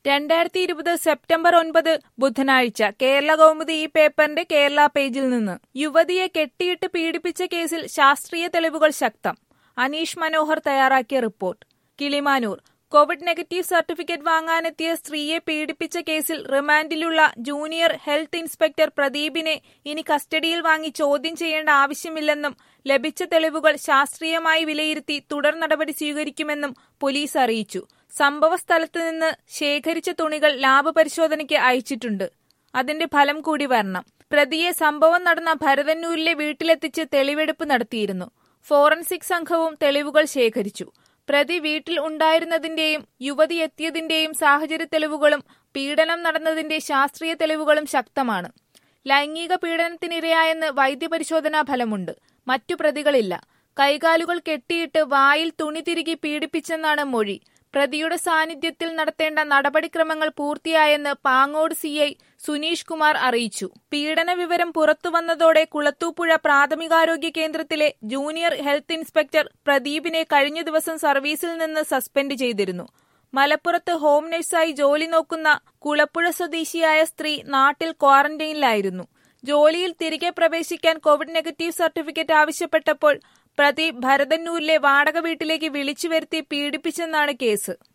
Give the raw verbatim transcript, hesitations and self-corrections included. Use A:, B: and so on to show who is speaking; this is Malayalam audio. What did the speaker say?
A: രണ്ടായിരത്തി ഇരുപത് സെപ്റ്റംബർ ഒൻപത് ബുധനാഴ്ച കേരള കൗമുദി ഈ പേപ്പറിന്റെ കേരള പേജിൽ നിന്ന് യുവതിയെ കെട്ടിയിട്ട് പീഡിപ്പിച്ച കേസിൽ ശാസ്ത്രീയ തെളിവുകൾ ശക്തം. അനീഷ് മനോഹർ തയ്യാറാക്കിയ report. Kilimanoor covid negative certificate വാങ്ങാനെത്തിയ സ്ത്രീയെ പീഡിപ്പിച്ച കേസിൽ റിമാൻഡിലുള്ള ജൂനിയർ ഹെൽത്ത് ഇൻസ്പെക്ടർ പ്രദീപിനെ ഇനി കസ്റ്റഡിയിൽ വാങ്ങി ചോദ്യം ചെയ്യേണ്ട ആവശ്യമില്ലെന്നും ലഭിച്ച തെളിവുകൾ ശാസ്ത്രീയമായി വിലയിരുത്തി തുടർ നടപടി സ്വീകരിക്കുമെന്നും പോലീസ് അറിയിച്ചു. സംഭവസ്ഥലത്ത് നിന്ന് ശേഖരിച്ച തുണികൾ ലാബ് പരിശോധനയ്ക്ക് അയച്ചിട്ടുണ്ട്. അതിന്റെ ഫലം കൂടി വരണം. പ്രതിയെ സംഭവം നടന്ന ഭരതന്നൂരിലെ വീട്ടിലെത്തിച്ച് തെളിവെടുപ്പ് നടത്തിയിരുന്നു. ഫോറൻസിക് സംഘവും തെളിവുകൾ ശേഖരിച്ചു. പ്രതി വീട്ടിൽ ഉണ്ടായിരുന്നതിന്റെയും യുവതി എത്തിയതിന്റെയും സാഹചര്യ തെളിവുകളും പീഡനം നടന്നതിന്റെ ശാസ്ത്രീയ തെളിവുകളും ശക്തമാണ്. ലൈംഗിക പീഡനത്തിനിരയായെന്ന് വൈദ്യപരിശോധനാ ഫലമുണ്ട്. മറ്റു പ്രതികളില്ല. കൈകാലുകൾ കെട്ടിയിട്ട് വായിൽ തുണി തിരുകി പീഡിപ്പിച്ചെന്നാണ് മൊഴി. പ്രതിയുടെ സാന്നിധ്യത്തിൽ നടത്തേണ്ട നടപടിക്രമങ്ങൾ പൂർത്തിയായെന്ന് പാങ്ങോട് സി ഐ സുനീഷ് കുമാർ അറിയിച്ചു. പീഡന വിവരം പുറത്തുവന്നതോടെ കുളത്തൂപ്പുഴ പ്രാഥമികാരോഗ്യ കേന്ദ്രത്തിലെ ജൂനിയർ ഹെൽത്ത് ഇൻസ്പെക്ടർ പ്രദീപിനെ കഴിഞ്ഞ ദിവസം സർവീസിൽ നിന്ന് സസ്പെൻഡ് ചെയ്തിരുന്നു. മലപ്പുറത്ത് ഹോം നഴ്സായി ജോലി നോക്കുന്ന കുളപ്പുഴ സ്വദേശിയായ സ്ത്രീ നാട്ടിൽ ക്വാറന്റൈനിലായിരുന്നു. ജോലിയിൽ തിരികെ പ്രവേശിക്കാൻ കോവിഡ് നെഗറ്റീവ് സർട്ടിഫിക്കറ്റ് ആവശ്യപ്പെട്ടപ്പോൾ പ്രതി ഭരതന്നൂരിലെ വാടക വീട്ടിലേക്ക് വിളിച്ചു വരുത്തി പീഡിപ്പിച്ചെന്നാണ് കേസ്.